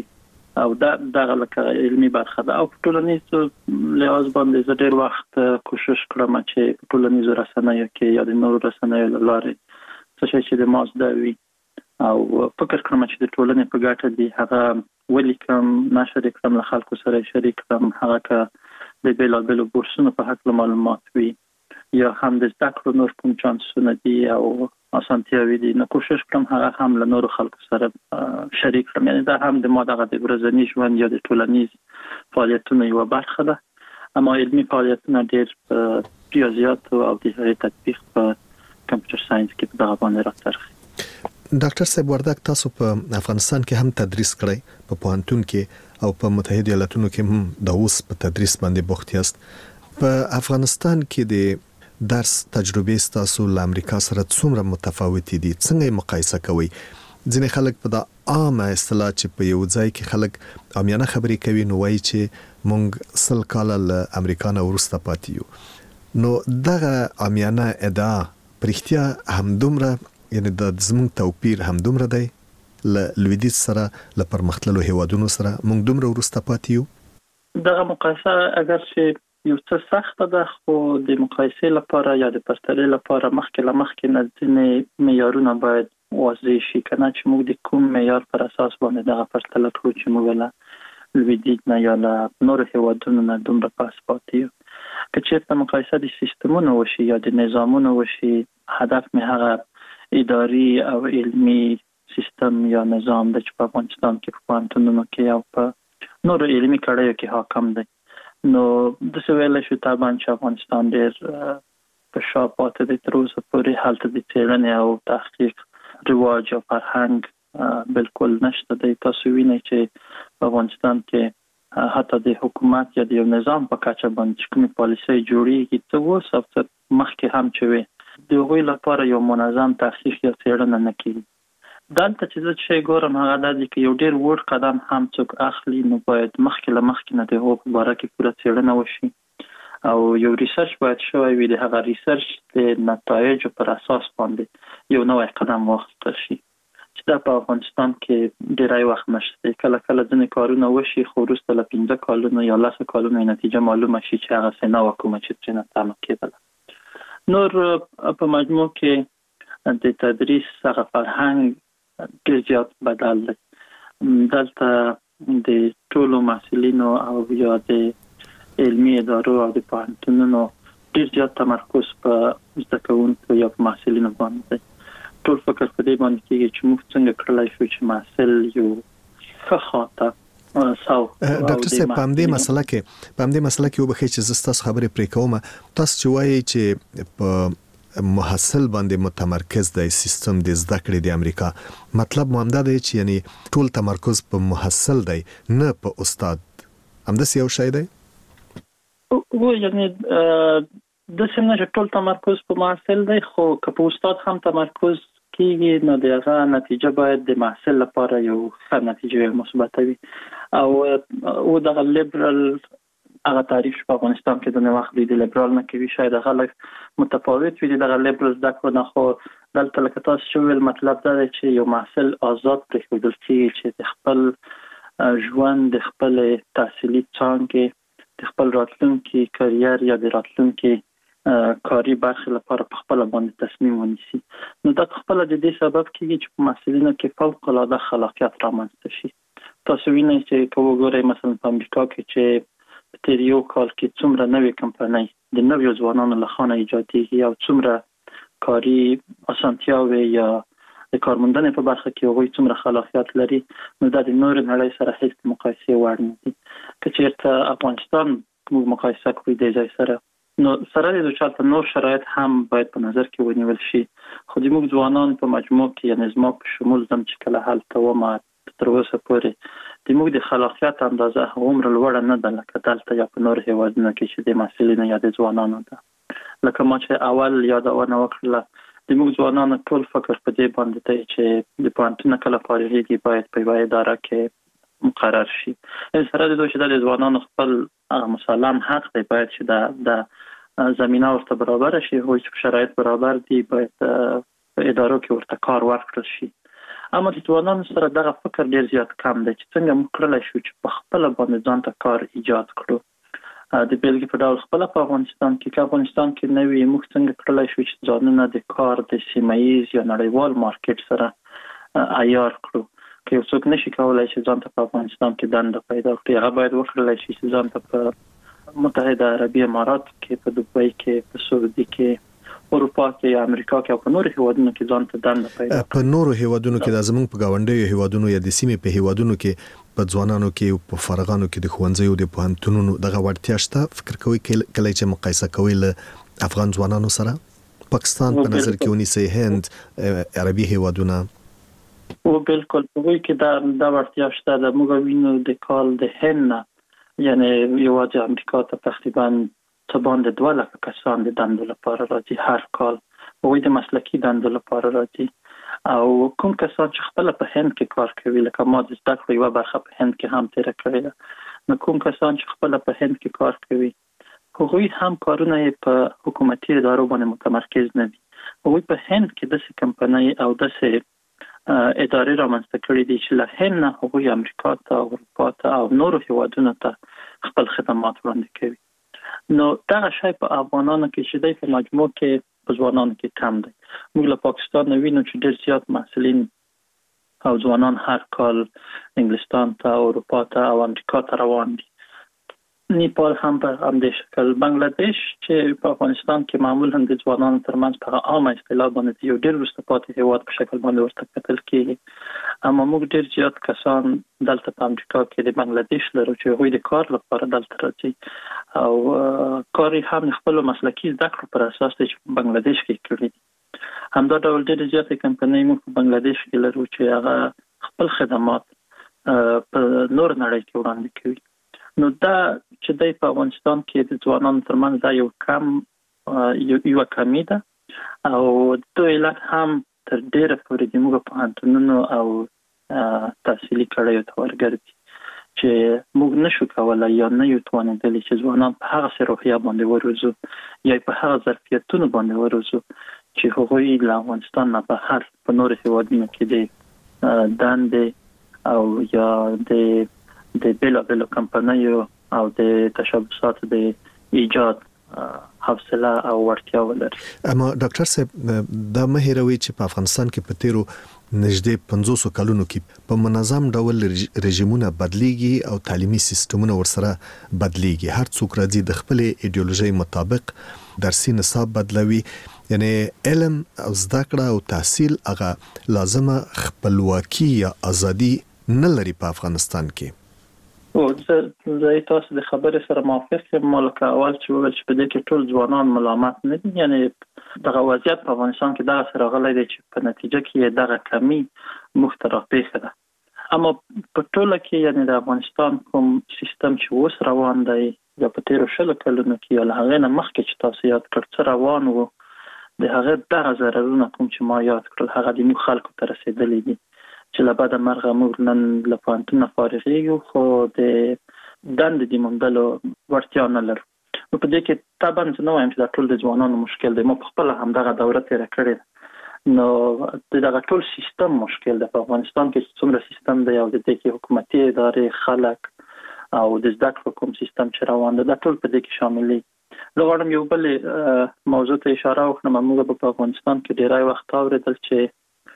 او دا لکه علمي برخه ده. او په ټولنیز لحاظ باندې زه ډېر وخت کوشش کړم چې په ټولنیزو رسنیو کې یا د نورو رسنیو له لارې څه شی چې د ما زده وي او فکر کوم چې د ټولنې په ګټه دی هغه ولیکم، نشر کړم، له خلکو سره شریک کړم، هغه که د بیلابیلو بورسونو په حق معلومات وي یا هم د زده کړو نور کوم چانسونه دي او اسانتیاوي دي، نو کوشش کوم هغه هم له نورو خلکو سره شریک کړم. یعنی دا هم د ما دغه د ورځني ژوند یا د ټولنیز فعالیتونو یوه برخه ده. اما علمي فعالیتونه ډېر په ریاضیاتو او د هغې تطبیق په کمپیوټر ساينس کې په دغه باندې راڅرخي. ډاکټر صاحب وردک، تاسو په افغانستان کې هم تدریس کړی، په پوهنتون کې او په متحده ایالاتونو کې هم د اوس په تدریس باندې بوخت یاست. په افغانستان کې د درس تجربه ستاسو له امریکا سره څومره متفاوت دي؟ څنګه مقایسه کوي؟ ځینې خلک په د عامه اصطلاح چې په یو ځای کې خلک عامیانه خبرې کوي نو وایي چې مونږ 100 کاله له امریکا نه وروسته پاتې یو. نو دغه عامیانه ادعا پرختیا همدومره، یعنی د زموږ توپیر همدومره دی له لویدیځ سره، له پرمختللو هیوادونو سره مونږ دومره وروسته پاتې یو؟ دغه مقایسه اگر چې یو څه سخته ده، خو د مقایسې لپاره یا د پرتلې لپاره مخکې نه ځینې معیارونه باید واضح شي، کنه چې موږ د کوم معیار پر اساس باندې دغه پرتله کړو چې موږ له لویدیځ نه یا له نورو هیوادونو نه دومره پس پاتې یو. که چېرته مقایسه د سیستمونو وشي یا د نظامونو وشي، هدف مې هغه اداري او علمي سیستم یا نظام د چې په افغانستان کې په پوهنتونونو کې او په نورو علمي کړیو کې حاکم دی. نو د سویل شو طبعا چې افغانستان ډېر په شا پاتې دی تر اوسه پورې. هلته د څېړنې او تحقیق رواج او فرهنګ بالکل نشته دی. تاسو وینئ چې په افغانستان کې حتی د حکومت یا د یو نظام په کچه باندې چې کومې پالیسۍ جوړېږي څه اوس او څه مخکې هم چې وي، د هغوی لپاره یو منظم تحقیق یا څېړنه نه کېږي. دلته چې زه چې ګورم هغه دا دی که یو ډېر وړ قدم هم څوک اخلي نو باید مخکې نه د هغو په باره کې پوره څېړنه وشي او یو ریسرچ باید شوی وي. د هغه ریسرچ د نتایجو پر اساس باندې یو نوی قدم واخیستل شي، چې دا په افغانستان کې ډېری وخت نشته. کله ځینې کارونه وشي خو وروسته له 15 کالونو یا 10 کالونو نتیجه معلومه شي چې هغسې نه وه کومه چې ترېنه تمه کېدله. نور په مجموع کې د تدریس هغه فرهنګ ډېر زیات بدل دی. دلته د ټولو محصلینو او یا د علمي ادارو او د پوهنتونونو ډېر زیات تمرکز په زده کوونکو یا په محصلینو باندې دی. ټول فکر په دې باندې کېږي چې موږ څنګه کړلی شو چې محصل یو ښه خواته ډاکټر صاحب په همدې مسله کې وبخښئ چې زه ستاسو خبرې پرې کوم. تاسو چې وایئ چې په محصل باندې متمرکز دی سیستم د زده کړې د امریکا، مطلب مو همدا دی چې یعنی ټول تمرکز په محصل دی نه په استاد، همداسې یو شی دی؟ یعنی داسې نه چې ټول تمرکز په محصل دی، خو که په استاد هم تمرکز کېږي نو د هغه نتیجه باید د محصل لپاره یو ښه نتیجه مثبته وي. او دغه لیبرال هغه تعریف په افغانستان کې د وخت د لیبرال نه کوي، شاید هغه لږ متفاوت وي دغه لیبرال زده کړو نه. خو دلته لکه تاسو چې ویل مطلب دا دی چې یو محصل آزاد پرېښودل کېږي چې د خپل ژوند، د خپل تحصیلي څانګې، د خپل راتلونکي کریر یا د راتلونکي کاري برخې لپاره په خپله باندې تصمیم ونیسي. نو دا خپله د دې سبب کېږي چې په محصلینو کې فوق‌العاده خلاقیت رامنځته شي. تاسو وینئ چې که وګورئ مثلا په امریکا کې چې په تیر یو کال کې څومره نوې کمپنۍ د نویو ځوانانو له خوا ایجادېږي او څومره کاري اسانتیاوې یا د کارموندنې په برخه کې هغوی څومره خلاقیت لري، نو دا د نورو نړۍ سره هیڅ مقایسې وړ نه دي. که چېرته افغانستان موږ مقایسه کړو د ځای سره، نو سره د چاته نور شرایط هم باید په نظر کې ونیول شي. خو د موږ ځوانان په مجموع کې یعنې زما په شمول زم چې کله هلته ومه تر اوسه پورې د موږ د خلاقیت اندازه هغومره لوړه نه ده لکه دلته یا په نورو هېوادونو کې چې د محصلینو یا د ځوانانو ده. لکه ما چې اول یادونه وکړله، د موږ ځوانانو ټول فکر په دې باندې دی چې د پوهنتون کله فارغېږي باید په یوه اداره کې مقرر شي. سره د دوی چې د ځوانانو خپل مسلم حق دی باید چې د زمینه ورته برابر شي، هغوی چې شرایط برابر دي باید په ادارو کې ورته کار ورکړل شي. اما د ځوانانو سره دغه فکر ډیر زیات کم دی چې څنګه موږ کولای شو چې په خپل باندې ځان ته کار ایجاد کړو. د بیلګې په ډول خپل په افغانستان کې نوې موږ څنګه کولای شو چې ځانونه د کار د سیمایي یا نړیوال مارکیټ سره عیار کړو. که یو څوک نشي کولای چې ځان ته په افغانستان کې دنده پیدا کړي، هغه باید وکړای شي چې ځان ته په متحده عربي امارات کې، په دوبۍ کې، په سعودي کې، اروپا کې، امریکا کې او په نورو هیوادونو کې ځان ته دنده پیدا کړي. په نورو هیوادونو کې د زمونږ په گاونډیو هیوادونو یا د سیمې په هیوادونو کې په ځوانانو کې په فارغانو کې د ښوونځیو د پوهنتونونو دغه وړتیا شته. فکر کوي کله چې مقایسه کوي له افغان ځوانانو سره پاکستان په نظر کې ونیسي، هند، عربي هیوادونه؟ او بالکل په وی کې دا وړتیا شته. د موږ وینو د کال د هند یعنی یوازې امریکا ته تقریبا تبان د 2 لک کسان د دندو لپاره راځي هر کال، او د مسلکی دندو لپاره راځي. او کوم کسان چې خپل په هند کې کار کوي، لکه ما د زده کړې یو برخه په هند کې هم تیر کړې ده، نو کوم کسان چې خپل په هند کې کار کوي، هغوی هم کارونه په حکومتي ادارو باندې متمرکز نه دي. هغوی په هند کې د کمپنۍ او د ادارې رامنځته کړې دي چې له هند نه هغوی امریکا ته، اروپا ته او نورو هیوادونو ته خپل خدمات وړاندې کوي. نو دغه شی په افغانانو کې چې د په مجموع کې په ځوانانو کې کم دی. موږ له پاکستان وینو چې ډېر زیات محصلین او ځوانان هر کال انګلستان ته، اروپا ته او امریکا ته روان دي. نیپال هم په همدې شکل. بنگلاديش چې په افغانستان کې معمولا د ځوانانو ترمنځ په عامه اصطلاح باندې یو ډېر وروسته پاتې هیواد په شکل باندې ورته کتل کېږي، اما موږ ډېر زیات کسان دلته په امریکا کې د بنگلاديش لرو چې هغوی د کار لپاره دلته راځي او کار هم خپل مسلکي زده کړو پر اساس دی چې په بنگلاديش کې کړی دي. همدا ډول ډېر زیات کمپنۍ موږ په بنگلاديش کې لرو چې هغه خپل خدمات په نور نړۍ کې وړاندې کوي. نو دا چې د په افغانستان کې د ځوانانو ترمنځ دا یو کمی ده، او د علت هم تر ډیره پورې د موږ پوهنتونونو او تحصیلي کړیو ته ورګرځي چې موږ نشو کولای یا نه یو توانېدلی چې ځوانان په هغه روحیه باندې وروزو یا په هغه ظرفیتونو باندې وروزو چې هغوی له افغانستان نه بهر په نورو هیوادونو کې د دندې او یا د بیلابیلو کمپنیو او د تشبثاتو د ایجاد حوصله او وړتیا ولري. اما ډاکټر صاحب دا مه هیروي چې په افغانستان کې په تیرو نږدې 500 کلونو کې په منظم ډول رژیمونه بدلیږي او تعلیمي سیستمونه ورسره بدلیږي. هر څوک راځي د خپل ایدئولوژي مطابق درسي نصاب بدلوي، یعنی علم او زده کړه او تحصیل هغه لازمه خپلواکي یا ازادي نه لري په افغانستان کې. او زه تاسو د خبرې سره موافق یم. مالک اول چې وویل چې په دې کې ټول ځوانان ملامت نه دي، یعنی دغه وضعیت په افغانستان کې دغه سره غلې دي چې په نتیجه کې دغه کمی مخترع پیښه ده. اما په ټوله کې یعنی د افغانستان کوم سیستم چې اوس روان دی یا په تیرو 20 کلونو کې یا له هغه نه مخکې چې تاسو یاد کړ څه روان وو، د هغه دغه ضررونه کوم چې ما یاد کړل هغه د موږ خلکو ته رسیدلي دي چې له بعد مرغه موږ نن له پوهنتونه فارغېږو خو د دندې د موندلو وړتیا نه لرو. نو په دې کې طبعا زه نه وایم چې دا ټول د ځوانانو مشکل دی، ما په خپله همدغه دوره تېره کړې ده. نو دغه ټول سیستم مشکل ده په افغانستان کې چې څومره سیستم دی او د دې کې حکومتي ادارې، خلک او د زده کړو کوم سیستم چې روان ده دا ټول په دې کې شامل دي. زه غواړم یو بل موضوع ته اشاره وکړم. موږ په افغانستان کې ډېری وخت اورېدل چې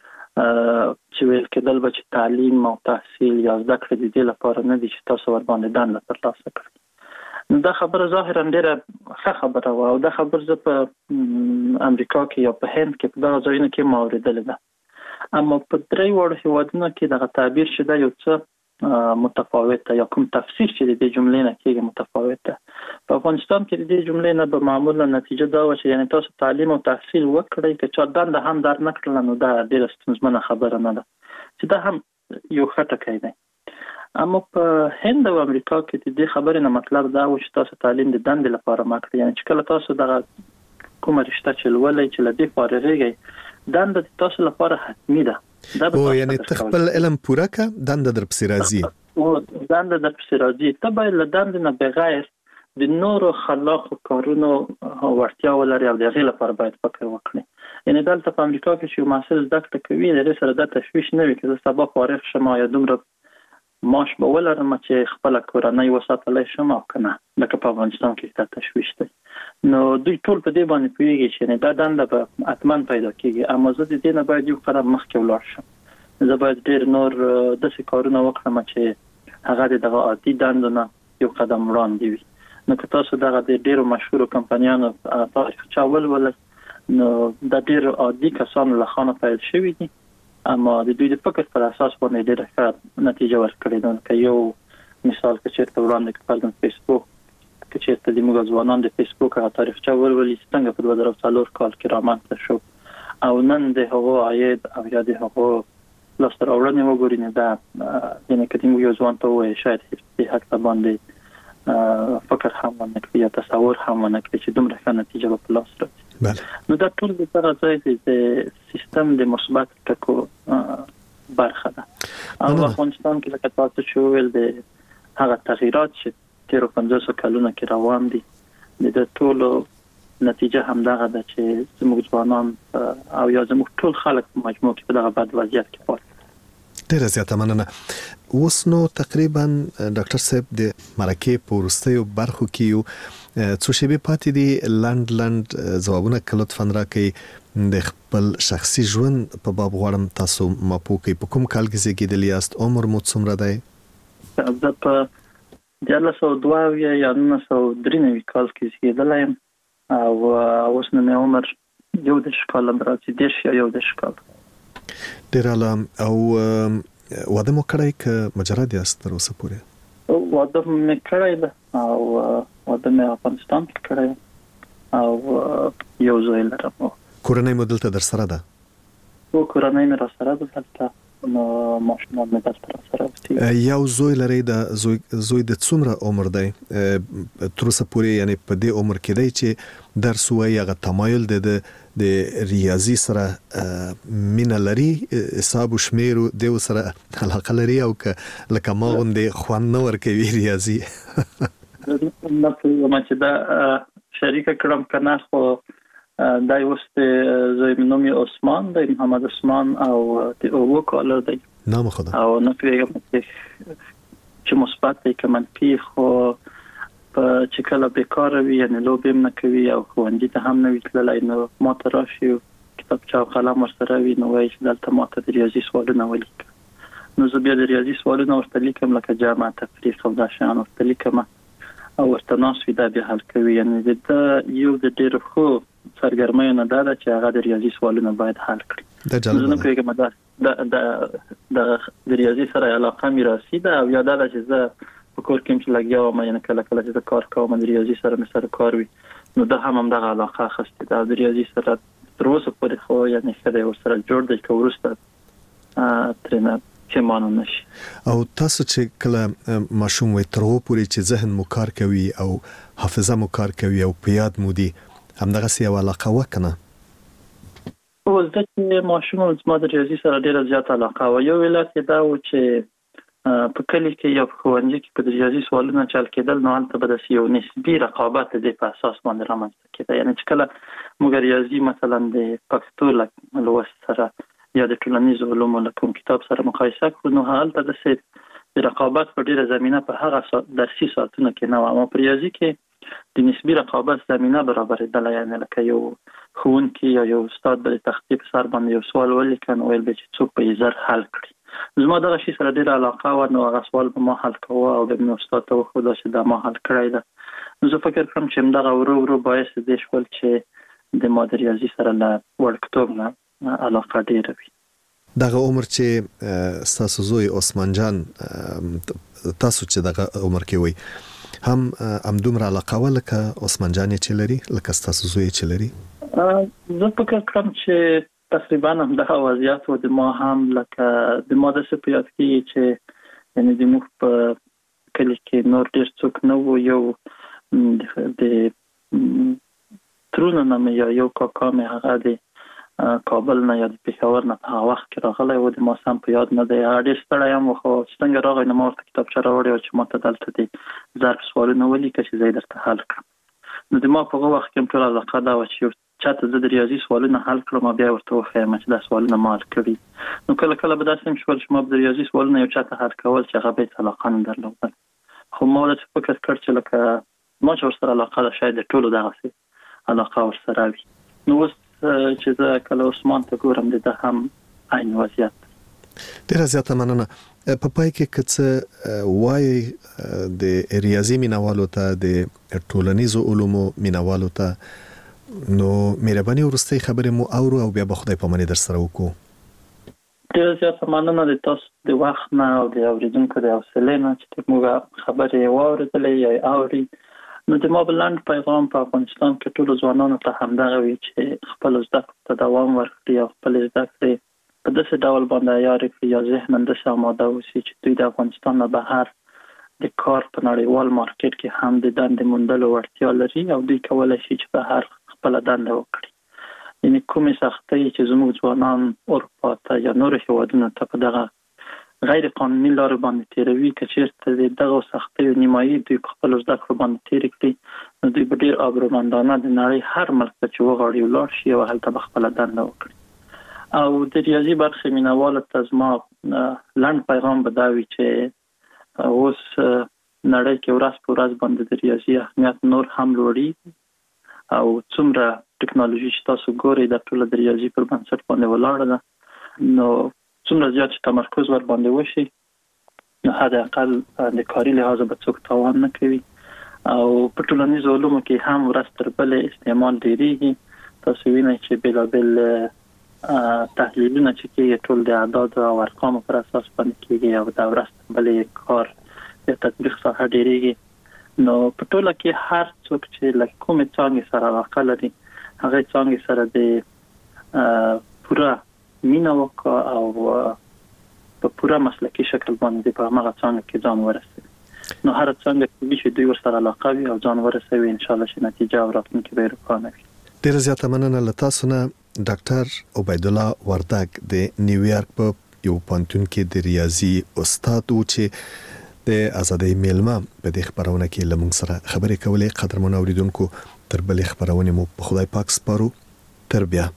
ویل کېدل به چې تعلیم او تحصیل یا زده کړې د دې لپاره نه دي چې تاسو ور باندې دنده ترلاسه کړئ. دا خبره ظاهرا ډېره ښه خبره وه او دا خبره زه په امریکا کې یا په هند کې په دغه ځایونو کې ما اورېدلې ده. اما په درې واړو هیوادونو کې دغه تعبیر چې دا یو څه متفاوت ده یا کوم تفسیر چې د دې جملې نه کېږي متفاوت ده. په افغانستان کې د دې جملې نه به معمولا نتیجه دا وه چې یعنی تاسو تعلیم او تحصیل وکړئ، که چا دنده هم در نه کړله نو دا ډېره ستونزمنه خبره نه ده، چې دا هم یو ښه ټکی دی. اما په هند او امریکا کې د دې خبرې نه مطلب دا و چې تاسو تعلیم د دندې لپاره مه کړئ، یعنی چې کله تاسو دغه کومه رشته چې لولئ چې له دې فارغېږئ دنده د تاسو لپاره حتمي ده. او یعنی تخپل علم پوره کا دنده در پسې راځي، او دنده در پسې راځي. ته باید له دندې نه بغیر د نورو خلاقو کارونو وړتیا ولري او د هغې لپاره باید فکر وکړي. یعنی دلته په امریکا کې چې محصل زده کړه کوي د سره د تشویش نه وي چې سبا فارغ شمه یا دومره ماش به ولرم چې خپل کورنۍ وساتلای شم او کنه لکه په افغانستان کې د تشویش دی نو دوی ټول په دې باندې پوهیږي چې دا دنده به اتمن پیدا کیږي اما زه د دې نه باید یو قدم مخکې ولاړ شم زه باید ډېر نور داسې کارونه وکړم چې هغه دغه عادي دنده نه یو قدم وړاندې وي نو که تاسو دغه د ډېرو مشهورو کمپنیانو تاریخچه ولولئ نو د ډېر عادي کسانو له خانه پیل شوي دي اما د دوی د فکر پر اساس باندې ډېره ښه نتیجه ورکړې ده که یو مثال که چېرته وړاندې کړم فیسبوک که چېرته د موږ ځوانان د فیسبوک هغه تاریخچه ولولي څنګه په 2004 کال کې رامنځته شو او نن د هغو عاید او یا د هغو لاسته راوړنې وګورئ نو دا یعنې که موږ یو ځوان ته ووایو شاید هیڅ حد باندې فکر هم ونه کړي یا تصور هم ونه کړي چې دومره ښه نتیجه به په لاس راځي نو دا ټول د دغه ځای د سیستم د مثبت ټکو برخه ده او افغانستان کې لکه تاسو چې ویل د هغه تغییرات چې تیرو 50 کلونو کې روان دي د ټولو نتیجه هم دغه ده چې زموږ ځوانان او یا زموږ ټول خلک په مجموع کې په دغه بد وضعیت کې پاتې ډیره زیاته مننه اوس نو تقریبا ډاکټر صاحب د مرکه پورستیو برخو کې یو څو شیبې پاتې دي لند ځوابونه لطفاً راکړئ د خپل شخصي ژوند په باب غواړم تاسو ماپوکي په کوم کال کې زیږیدلی یاست عمر مو څومره دی زه په 1902 یا 1993 کال کې زیږیدلی یم او اوس نو مې عمر 11 کاله راځي 10 یا 11 کاله ډیر اعلی او واده مو کړی که مجرد یاست تر اوسه پورې واده مې کړی ده او واده مې افغانستان کې کړی او یو زوی لرم کورنۍ مو دلته در سره ده کورنۍ مې را سره ده دلته نو ماشومان مې دلته را سره دي یو زوی لري د زوی د څومره عمر دی تر اوسه پورې یعنی په دې عمر کې دی چې درس وایي هغه تمایل د ریاضي سره مینه لري حساب او شمیر د سره علاقه لري او که لکه ما غوندې خوند نه ورکوي ریاضي نه ما چې دا شریک کړم کنه خو دا اوس زوی نوم یې عثمان دی محمد عثمان او د اوو کال دی نام خدا او نه پیږم چې مثبت دی که منفي خو چې کله بیکار وي یعنی لوب هم نه کوي او ښوونځي ته هم نه وي تللی نو ما ته راشي کتابچه او قلم ورسره وي نو وایي چې دلته ما ته د ریاضي سوالونه ولیکه نو زه بیا د ریاضي سوالونه ورته لیکم لکه جمع تفریق او دا شیان ورته لیکم او ورته ناست وي دا بیا حل کوي یعنی د یو د ډېرو ښو سرګرمیو نه دا ده چې هغه د ریاضي سوالونه باید حل کړي زه نه پوهېږم د ریاضي سره علاقه میراثي ده او یا دا ده چې زه په کور کې چې لګیا وم یعنې کله چې زه کار کوم د ریاضي سره مې سره کار وي نو ده هم همدغه علاقه اخیستې ده د ریاضي سره تر اوسه پورې خو یعنې ښه دی ورسره جوړ دی که وروسته ترېنه پښیمانه نه شي او تاسو چې کله ماشوم وئ تر هغو پورې چې ذهن مو کار کوي او حافظه مو کار کوي او په یاد مو دي همدغسې یوه علاقه وه که نه زه چې ماشوم زما د ریاضي سره ډېره زیاته علاقه وه یو علت یې دا و چې په کلي کې یا په ښوونځي کې په ریاضي سوالونه چل کېدل نو هلته به داسې یو نسبي رقابت د دې په اساس باندې رامنځته کېده یعنې چې کله موږ ریاضي مثلا د پښتو لوست سره یا د ټولنیزو علومو له کوم کتاب سره مقایسه کړو نو هلته داسې د رقابت په ډېره زمینه په هغه درسي ساعتونو کې نه وه اما په ریاضي کې د نسبي رقابت زمینه برابرېدله یعنې لکه یو ښوونکي یا یو استاد به د تختې په سر باندې یو سوال ولیکه نو ویل به چې څوک به یې زر حل کړي زما دغه شي سره ډېره علاقه وه نو هغه سوال به ما حل کوه او بیا مې استاد ته وښوده چې دا ما حل کړی ده نو زه فکر کوم چې همدغه ورو ورو باعث دې شول چې د ما د ریاضي سره له وړکتوب نه علاقه ډېره وي دغه عمر چې ستاسو زوی عثمان جان تاسو چې دغه عمر کې وئ همدومره علاقه وه لکه عثمان جان چې لري لکه ستاسو زوی چې لري زه فکر کوم چې تقریبا همدغه وضعیت و د ما هم لکه د ما داسې په یاد کېږي چې یعنې زموږ په کلي کې نور ډېر څوک نه وو یو د ترونه نه مې یا یو کاکا مې هغه د کابل نه یا د پېښور نه په هغه وخت کې راغلی و د ما سم په یاد نه دی هغه ډېر ستړی یم خو چې څنګه راغی نو ما ورته کتابچه راوړې وه چې ما ته دلته د ظرف سوالونه ولیکه چې زه یې درته حل کړم نو د ما په هغه وخت کې هم ټوله علاقه دا وه چې یو چاته زه د ریاضي سوالونه حل کړم بیا ورته وښیم چې دا سوالونه ما حل کړي نو کله کله به داسې هم شول چې ما د ریاضي سوالونه یو چاته حل کول چې هغه به علاقه نه درلودل خو ما ولې فکر کړ چې لکه ما چې ورسره علاقه ده شاید ټولو دغسې علاقه ورسره وي نو اوس چې زه کله عثمان ته ګورم د هم عین وضعیت ډیره زیاته مننه په پای کې که څه وایي د ریاضي مینوالو ته د ټولنیزو علومو مینوالو ته نو مهرباني ورسته خبرې مو اورو او بیا به خدای پاماني در سره وکړو ډیره زیاته مننه د تاسو د وخت نه او د اوریدونکو د حوصلې نه چې موږ خبرې واورېدلې یا اوري نو د ما بلند پیغام په افغانستان کې ټولو ځوانانو ته همدغه وي چې خپل زده کړو ته دوام ورکړي او خپل زده کړې په داسې ډول باندې عیار کړي یا ذهناً داسې آماده اوسي چې دوی د افغانستان نه بهر د کار په نړیوال مارکیټ کې هم د دندې موندلو وړتیا لري او دوی کولی شي چې بهر خپله دنده وکړي یعنې کومې سختۍ چې زموږ ځوانان اروپا ته یا نورو هېوادونو ته په دغه غیر قانوني لارو باندې تیروي که چېرته دغه سختیو نیمایي دوی په خپلو زده کړو باندې تېرې کړي نو دوی به ډېر آبرومندانه د نړۍ هر ملک ته چې وغواړي ولاړ شي او هلته به خپله دنده وکړي او د ریاضي برخې مینوالو ته زما لنډ پیغام به دا وي چې اوس نړۍ کې ورځ په ورځ باندې د ریاضي اهمیت نور هم لوړي او څومره ټکنالوژي چې تاسو ګورئ دا ټوله د ریاضي پر بنسټ باندې ولاړه ده نو څومره زیات چې تمرکز ور باندې وشي نو حداقل د کاري لحاظه به څوک تاوان نه کوي او په ټولنیزو علومو کې هم ورځ تر بلې استعمال ډېرېږي تاسو وینئ چې بېلابېل تحلیلونه چې کېږي ټول د اعداد او ارقامو پر اساس باندې کېږي او د ورځ تر بلې کار یا تطبیق ساحه ډېرېږي نو په ټوله کې هر څوک چې له کومې څانګې سره علاقه لري هغې څانګې سره د پوره مینه وکړه او په پوره مسلکي شکل باندې په همغه څانګه کې ځان ورسوي نو هر څانګه کې چې دوی ورسره علاقه وي او ځان ورسوي انشاءالله چې نتیجه او راتلونکې به یې روښانه وي ډیره زیاته مننه له تاسو نه ډاکټر عبیدالله وردګ د نیویارک په یو پوهنتون کې د ریاضي استاد و چې د ازادۍ میلمه په دې خبرونه کې له موږ سره خبرې کولې قدرمن اوریدونکو تر بلې خبرونه مو په خدای پاک سپارو تر بیا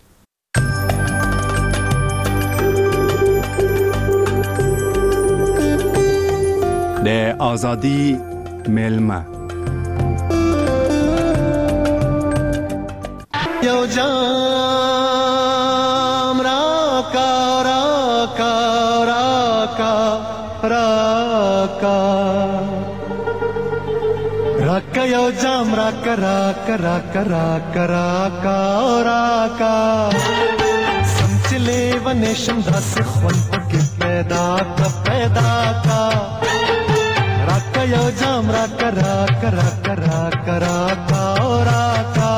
د ازادۍ میلمه یو جام راکا راکا راکا راکا راکا یو جام راکا راکا راکا راکا راکا راکا سمچلے ونیشم داس خون پکې پیدا کا راکا یو جام راکا راکا راکا راکا راکا راکا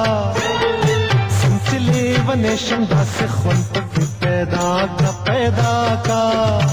ونیشم داس خون پکې پیدا کا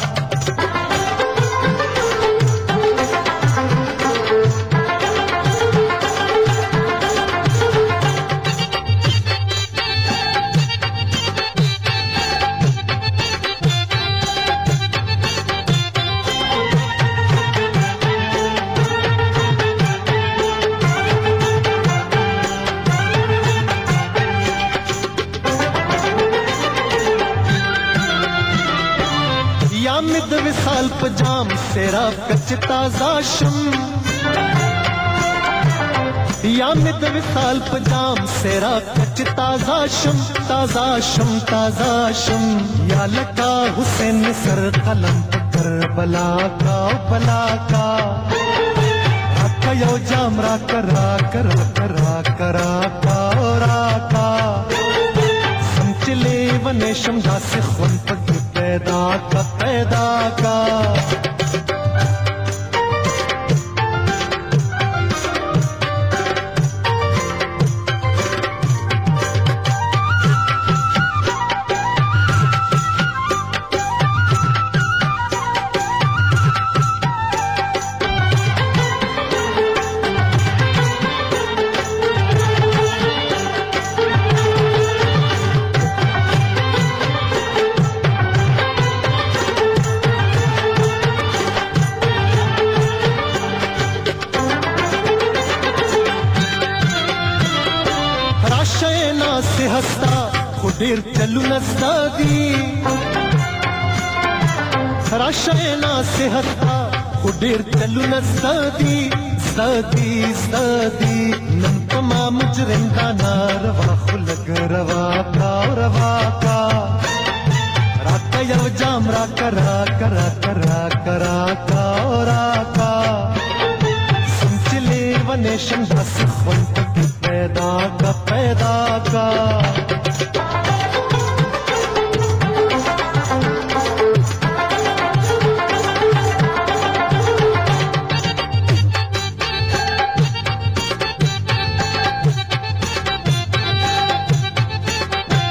پجام سیرا کچ تازہ شم یا مد وصال پجام سیرا کچ تازہ شم تازہ شم تازہ شم یا لگا حسین سر قلم پکر بلا کا راکا یو جام راکا راکا راکا راکا راکا راکا سمچلے ونیشم داس خون پکر پیدا کا خو ډیر چلونه ستا دي راشه نصیحت ته خو ډیر چلونه ستا دي نن کما مجرم دا ناروا خو لګ روا کا راکا یو جام راکا سمچلے ونیشن بس خون تک پیدا کا